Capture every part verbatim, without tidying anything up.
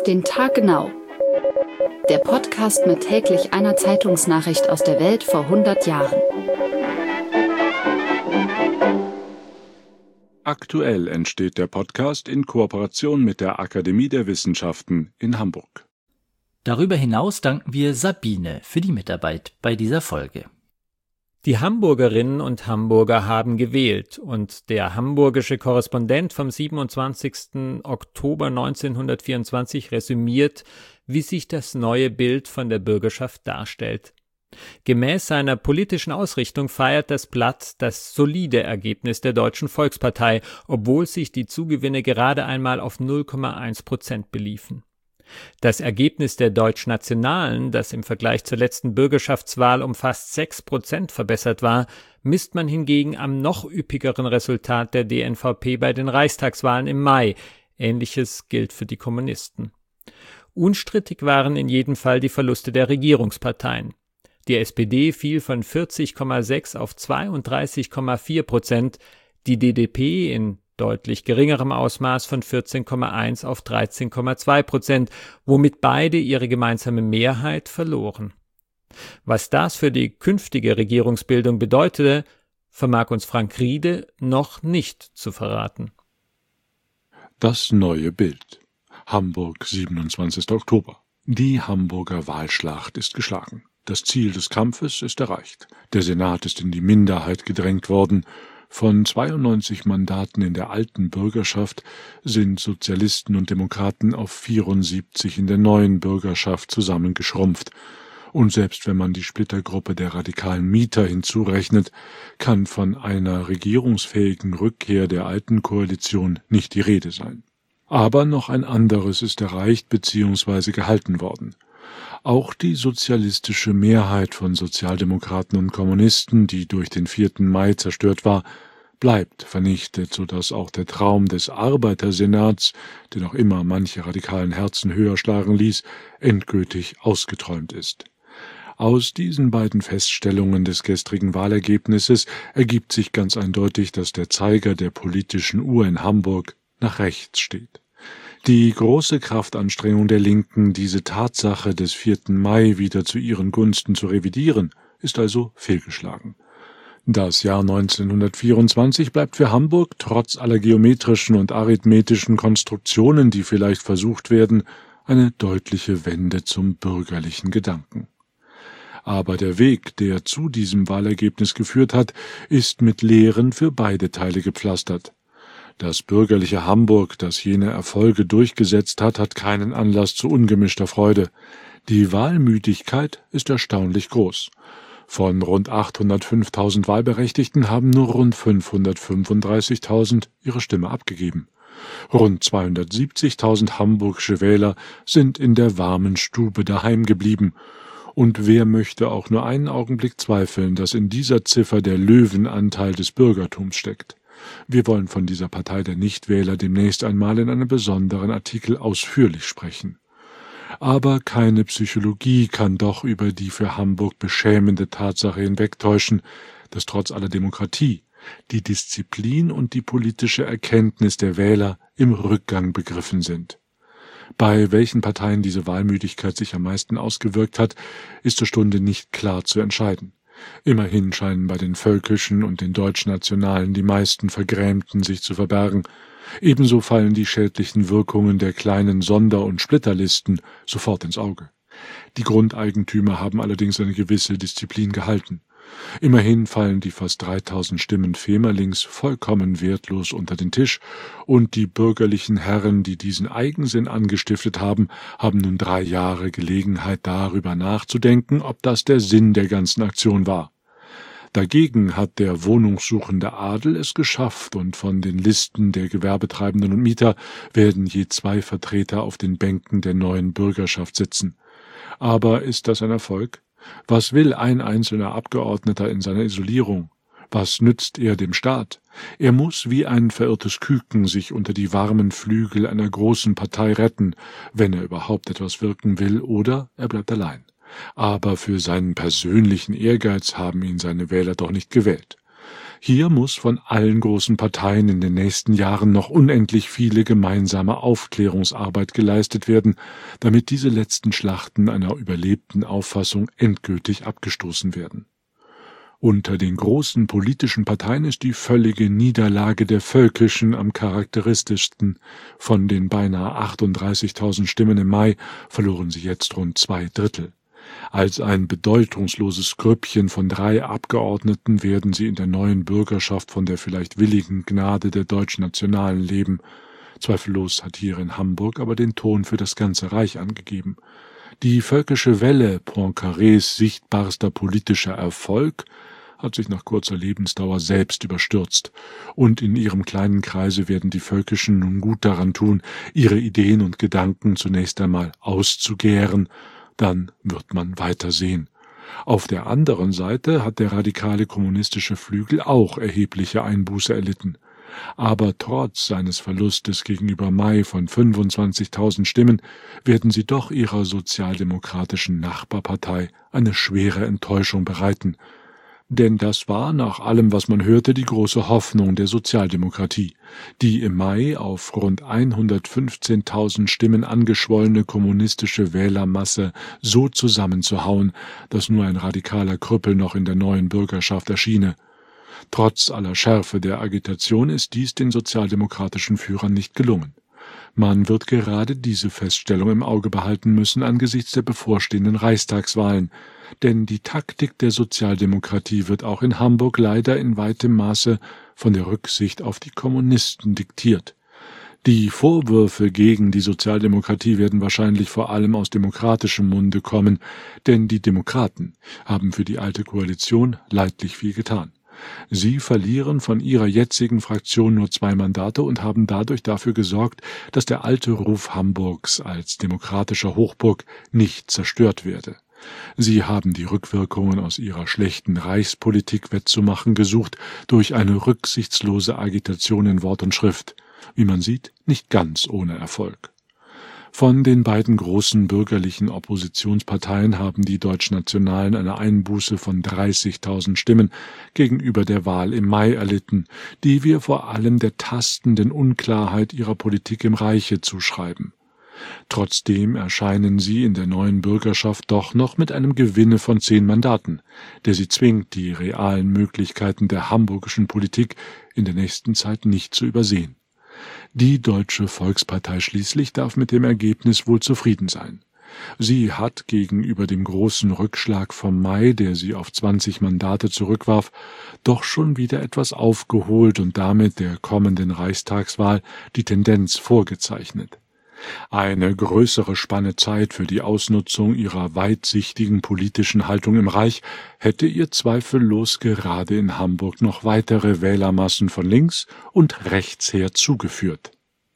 Auf den Tag genau. Der Podcast mit täglich einer Zeitungsnachricht aus der Welt vor hundert Jahren. Aktuell entsteht der Podcast in Kooperation mit der Akademie der Wissenschaften in Hamburg. Darüber hinaus danken wir Sabine für die Mitarbeit bei dieser Folge. Die Hamburgerinnen und Hamburger haben gewählt und der hamburgische Korrespondent vom siebenundzwanzigsten Oktober neunzehnhundertvierundzwanzig resümiert, wie sich das neue Bild von der Bürgerschaft darstellt. Gemäß seiner politischen Ausrichtung feiert das Blatt das solide Ergebnis der Deutschen Volkspartei, obwohl sich die Zugewinne gerade einmal auf null Komma eins Prozent beliefen. Das Ergebnis der Deutschnationalen, das im Vergleich zur letzten Bürgerschaftswahl um fast sechs Prozent verbessert war, misst man hingegen am noch üppigeren Resultat der D N V P bei den Reichstagswahlen im Mai. Ähnliches gilt für die Kommunisten. Unstrittig waren in jedem Fall die Verluste der Regierungsparteien. Die S P D fiel von vierzig Komma sechs auf zweiunddreißig Komma vier Prozent, die D D P in deutlich geringerem Ausmaß von vierzehn Komma eins auf dreizehn Komma zwei Prozent, womit beide ihre gemeinsame Mehrheit verloren. Was das für die künftige Regierungsbildung bedeutete, vermag uns Frank Riede noch nicht zu verraten. Das neue Bild. Hamburg, siebenundzwanzigster Oktober. Die Hamburger Wahlschlacht ist geschlagen. Das Ziel des Kampfes ist erreicht. Der Senat ist in die Minderheit gedrängt worden. Von zweiundneunzig Mandaten in der alten Bürgerschaft sind Sozialisten und Demokraten auf vierundsiebzig in der neuen Bürgerschaft zusammengeschrumpft. Und selbst wenn man die Splittergruppe der radikalen Mieter hinzurechnet, kann von einer regierungsfähigen Rückkehr der alten Koalition nicht die Rede sein. Aber noch ein anderes ist erreicht bzw. gehalten worden. Auch die sozialistische Mehrheit von Sozialdemokraten und Kommunisten, die durch den vierten Mai zerstört war, bleibt vernichtet, sodass auch der Traum des Arbeitersenats, der noch immer manche radikalen Herzen höher schlagen ließ, endgültig ausgeträumt ist. Aus diesen beiden Feststellungen des gestrigen Wahlergebnisses ergibt sich ganz eindeutig, dass der Zeiger der politischen Uhr in Hamburg nach rechts steht. Die große Kraftanstrengung der Linken, diese Tatsache des vierten Mai wieder zu ihren Gunsten zu revidieren, ist also fehlgeschlagen. Das Jahr neunzehnhundertvierundzwanzig bleibt für Hamburg trotz aller geometrischen und arithmetischen Konstruktionen, die vielleicht versucht werden, eine deutliche Wende zum bürgerlichen Gedanken. Aber der Weg, der zu diesem Wahlergebnis geführt hat, ist mit Lehren für beide Teile gepflastert. Das bürgerliche Hamburg, das jene Erfolge durchgesetzt hat, hat keinen Anlass zu ungemischter Freude. Die Wahlmüdigkeit ist erstaunlich groß. Von rund achthundertfünftausend Wahlberechtigten haben nur rund fünfhundertfünfunddreißigtausend ihre Stimme abgegeben. Rund zweihundertsiebzigtausend hamburgische Wähler sind in der warmen Stube daheim geblieben. Und wer möchte auch nur einen Augenblick zweifeln, dass in dieser Ziffer der Löwenanteil des Bürgertums steckt? Wir wollen von dieser Partei der Nichtwähler demnächst einmal in einem besonderen Artikel ausführlich sprechen. Aber keine Psychologie kann doch über die für Hamburg beschämende Tatsache hinwegtäuschen, dass trotz aller Demokratie die Disziplin und die politische Erkenntnis der Wähler im Rückgang begriffen sind. Bei welchen Parteien diese Wahlmüdigkeit sich am meisten ausgewirkt hat, ist zur Stunde nicht klar zu entscheiden. Immerhin scheinen bei den völkischen und den Deutschnationalen die meisten Vergrämten sich zu verbergen. Ebenso fallen die schädlichen Wirkungen der kleinen Sonder- und Splitterlisten sofort ins Auge. Die Grundeigentümer haben allerdings eine gewisse Disziplin gehalten. Immerhin fallen die fast dreitausend Stimmen Femerlings vollkommen wertlos unter den Tisch, und die bürgerlichen Herren, die diesen Eigensinn angestiftet haben, haben nun drei Jahre Gelegenheit, darüber nachzudenken, ob das der Sinn der ganzen Aktion war. Dagegen hat der wohnungssuchende Adel es geschafft, und von den Listen der Gewerbetreibenden und Mieter werden je zwei Vertreter auf den Bänken der neuen Bürgerschaft sitzen. Aber ist das ein Erfolg? Was will ein einzelner Abgeordneter in seiner Isolierung? Was nützt er dem Staat? Er muss wie ein verirrtes Küken sich unter die warmen Flügel einer großen Partei retten, wenn er überhaupt etwas wirken will, oder er bleibt allein. Aber für seinen persönlichen Ehrgeiz haben ihn seine Wähler doch nicht gewählt. Hier muss von allen großen Parteien in den nächsten Jahren noch unendlich viele gemeinsame Aufklärungsarbeit geleistet werden, damit diese letzten Schlachten einer überlebten Auffassung endgültig abgestoßen werden. Unter den großen politischen Parteien ist die völlige Niederlage der Völkischen am charakteristischsten. Von den beinahe achtunddreißigtausend Stimmen im Mai verloren sie jetzt rund zwei Drittel. Als ein bedeutungsloses Grüppchen von drei Abgeordneten werden sie in der neuen Bürgerschaft von der vielleicht willigen Gnade der Deutschnationalen leben. Zweifellos hat hier in Hamburg aber den Ton für das ganze Reich angegeben. Die völkische Welle, Poincarés sichtbarster politischer Erfolg, hat sich nach kurzer Lebensdauer selbst überstürzt, und in ihrem kleinen Kreise werden die Völkischen nun gut daran tun, ihre Ideen und Gedanken zunächst einmal auszugären, dann wird man weiter sehen. Auf der anderen Seite hat der radikale kommunistische Flügel auch erhebliche Einbuße erlitten. Aber trotz seines Verlustes gegenüber Mai von fünfundzwanzigtausend Stimmen werden sie doch ihrer sozialdemokratischen Nachbarpartei eine schwere Enttäuschung bereiten. Denn das war nach allem, was man hörte, die große Hoffnung der Sozialdemokratie. Die im Mai auf rund hundertfünfzehntausend Stimmen angeschwollene kommunistische Wählermasse so zusammenzuhauen, dass nur ein radikaler Krüppel noch in der neuen Bürgerschaft erschiene. Trotz aller Schärfe der Agitation ist dies den sozialdemokratischen Führern nicht gelungen. Man wird gerade diese Feststellung im Auge behalten müssen angesichts der bevorstehenden Reichstagswahlen, denn die Taktik der Sozialdemokratie wird auch in Hamburg leider in weitem Maße von der Rücksicht auf die Kommunisten diktiert. Die Vorwürfe gegen die Sozialdemokratie werden wahrscheinlich vor allem aus demokratischem Munde kommen, denn die Demokraten haben für die alte Koalition leidlich viel getan. Sie verlieren von ihrer jetzigen Fraktion nur zwei Mandate und haben dadurch dafür gesorgt, dass der alte Ruf Hamburgs als demokratischer Hochburg nicht zerstört werde. Sie haben die Rückwirkungen aus ihrer schlechten Reichspolitik wettzumachen gesucht durch eine rücksichtslose Agitation in Wort und Schrift, wie man sieht, nicht ganz ohne Erfolg. Von den beiden großen bürgerlichen Oppositionsparteien haben die Deutschnationalen eine Einbuße von dreißigtausend Stimmen gegenüber der Wahl im Mai erlitten, die wir vor allem der tastenden Unklarheit ihrer Politik im Reiche zuschreiben. Trotzdem erscheinen sie in der neuen Bürgerschaft doch noch mit einem Gewinne von zehn Mandaten, der sie zwingt, die realen Möglichkeiten der hamburgischen Politik in der nächsten Zeit nicht zu übersehen. Die Deutsche Volkspartei schließlich darf mit dem Ergebnis wohl zufrieden sein. Sie hat gegenüber dem großen Rückschlag vom Mai, der sie auf zwanzig Mandate zurückwarf, doch schon wieder etwas aufgeholt und damit der kommenden Reichstagswahl die Tendenz vorgezeichnet. Eine größere Spanne Zeit für die Ausnutzung ihrer weitsichtigen politischen Haltung im Reich hätte ihr zweifellos gerade in Hamburg noch weitere Wählermassen von links und rechts her zugeführt.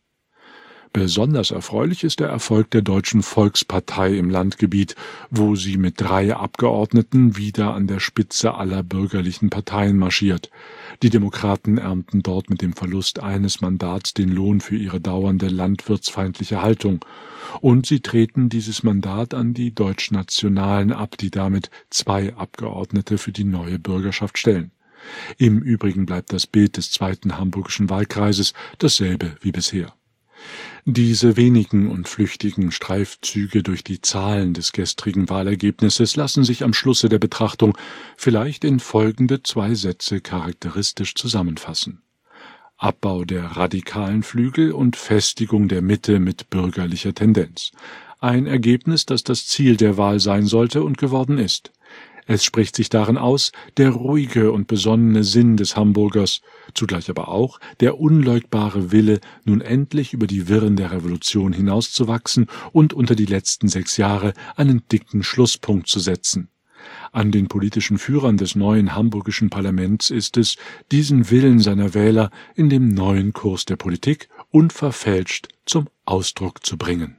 Besonders erfreulich ist der Erfolg der Deutschen Volkspartei im Landgebiet, wo sie mit drei Abgeordneten wieder an der Spitze aller bürgerlichen Parteien marschiert. Die Demokraten ernten dort mit dem Verlust eines Mandats den Lohn für ihre dauernde landwirtsfeindliche Haltung, und sie treten dieses Mandat an die Deutschnationalen ab, die damit zwei Abgeordnete für die neue Bürgerschaft stellen. Im Übrigen bleibt das Bild des zweiten hamburgischen Wahlkreises dasselbe wie bisher. Diese wenigen und flüchtigen Streifzüge durch die Zahlen des gestrigen Wahlergebnisses lassen sich am Schlusse der Betrachtung vielleicht in folgende zwei Sätze charakteristisch zusammenfassen: Abbau der radikalen Flügel und Festigung der Mitte mit bürgerlicher Tendenz. Ein Ergebnis, das das Ziel der Wahl sein sollte und geworden ist. Es spricht sich darin aus, der ruhige und besonnene Sinn des Hamburgers, zugleich aber auch der unleugbare Wille, nun endlich über die Wirren der Revolution hinauszuwachsen und unter die letzten sechs Jahre einen dicken Schlusspunkt zu setzen. An den politischen Führern des neuen hamburgischen Parlaments ist es, diesen Willen seiner Wähler in dem neuen Kurs der Politik unverfälscht zum Ausdruck zu bringen.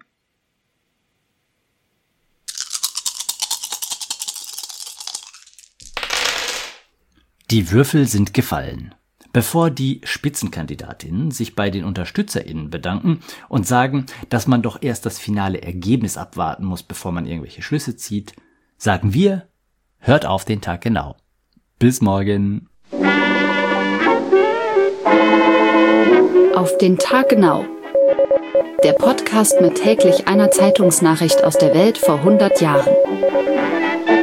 Die Würfel sind gefallen. Bevor die Spitzenkandidatinnen sich bei den UnterstützerInnen bedanken und sagen, dass man doch erst das finale Ergebnis abwarten muss, bevor man irgendwelche Schlüsse zieht, sagen wir, hört auf den Tag genau. Bis morgen. Auf den Tag genau. Der Podcast mit täglich einer Zeitungsnachricht aus der Welt vor hundert Jahren.